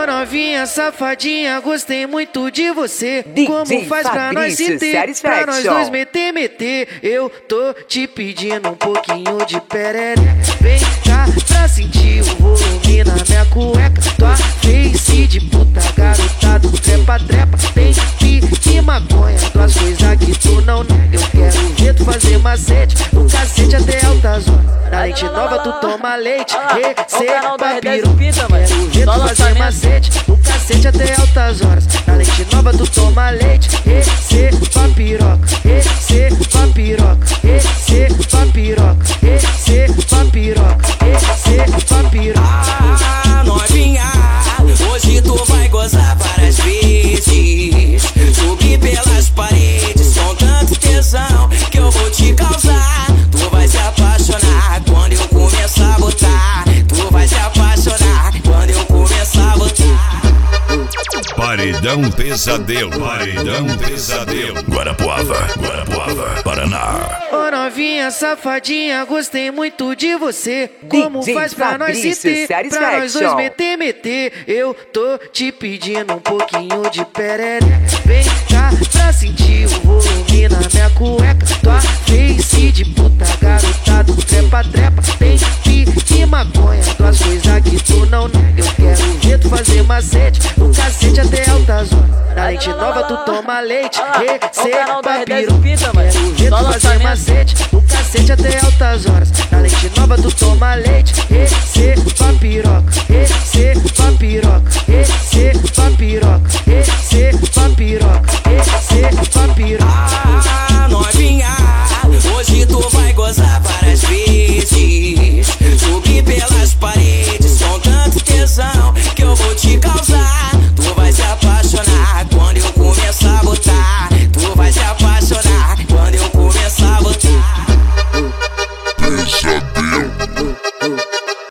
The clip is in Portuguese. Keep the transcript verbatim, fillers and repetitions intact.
Ô novinha safadinha, gostei muito de você. Como faz pra nós se ter, pra nós dois meter, meter. Eu tô te pedindo um pouquinho de perereca. Vem cá pra sentir o volume na minha cueca. Tua face de puta, garotado, trepa, trepa. Tem pique e maconha, duas coisas que tu não nega. Eu quero ver tu fazer macete, o cacete até altas horas. Na lente nova tu toma leite, receba piru. Quero ver tu fazer macete, o cacete até altas horas. Na lente nova tu toma leite, receba piroca, receba piroca, receba piroca, receba piroca, receba piroca. Ah, novinha, hoje tu vai gozar várias vezes. Subir pelas paredes com tanto tesão que eu vou te causar. Tu vai se apaixonar quando eu começar a botar. Tu vai se apaixonar quando eu começar a botar. Paredão Pesadelo, Paredão Pesadelo. Guarapuava, Guarapuava, Paraná. Ô novinha safadinha, gostei muito de você. Como faz pra nós se ter, pra nós dois meter, meter. Eu tô te pedindo um pouquinho de perereca. Vem cá pra sentir o volume na minha cueca. Tua face de puta, garotado, trepa, trepa. Tem pique e maconha, duas coisas que tu não nega. Eu quero ver tu fazer macete, o cacete até altas horas. Na lente nova tu toma leite, receba piru. Quero ver tu fazer macete, o cacete até altas horas. Na lente nova tu toma leite, receba piroca, receba piroca, receba piroca, receba piroca, receba piroca. Ah, novinha, hoje tu vai gozar várias vezes. Subir pelas paredes com tanto tesão que eu vou te causar.